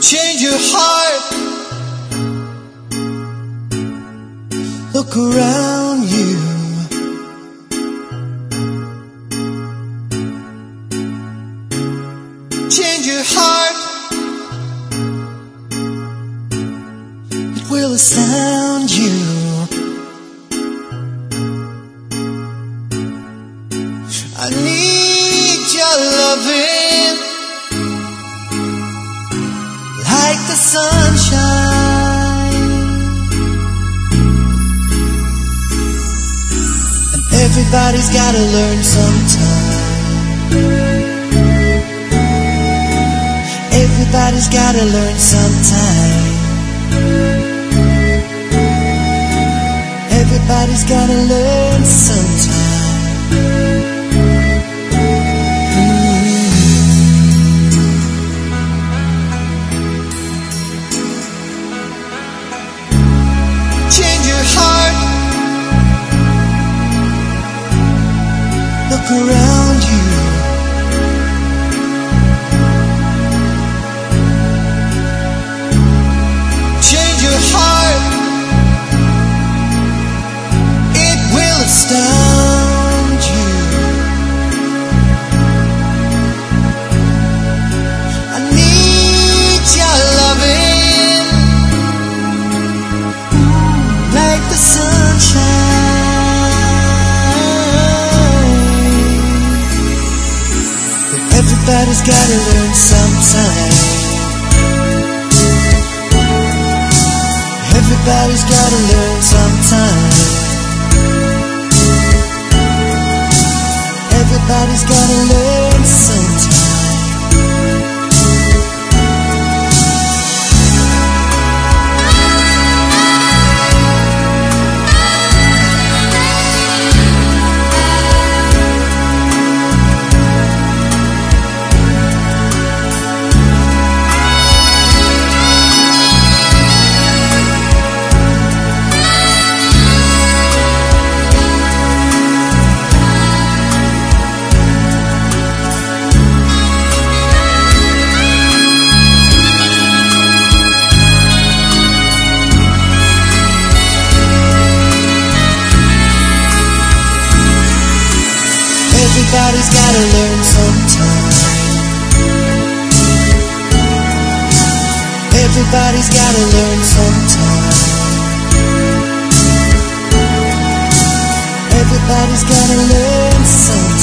Change your heart. Look around you. Change your heart. It will astound you. I need your loving like the sunshine. And everybody's gotta learn sometime. Everybody's gotta learn sometime. Everybody's gotta learn sometime. Change your heart. Look around you. Change your heart. It will astound you. I need your loving like the sunshine. But everybody's gotta learn sometime. Everybody's gotta learn sometime. Everybody's gotta learn sometime. Everybody's gotta learn sometime. Everybody's gotta learn sometime. Everybody's gotta learn sometime.